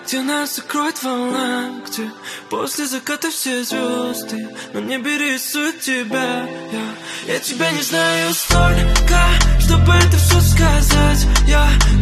где нас закроет волна, где после заката все звезды на небе рисуют тебя. Я тебя не знаю столько, чтобы это все сказать. Я